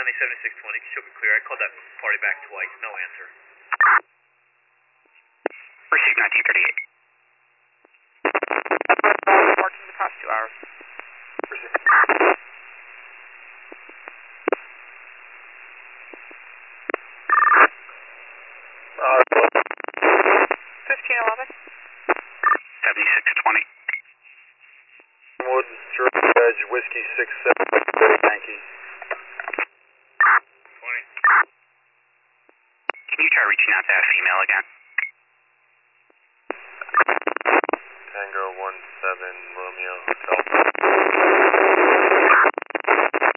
County 7620, should be clear. I called that party back twice, no answer. Received 1938. Working the past 2 hours. Received. 1511. 7620. Wood, Church Edge, Whiskey 67, Yankee. 20. Can you try reaching out to that female again? Tango 17 Romeo Hotel.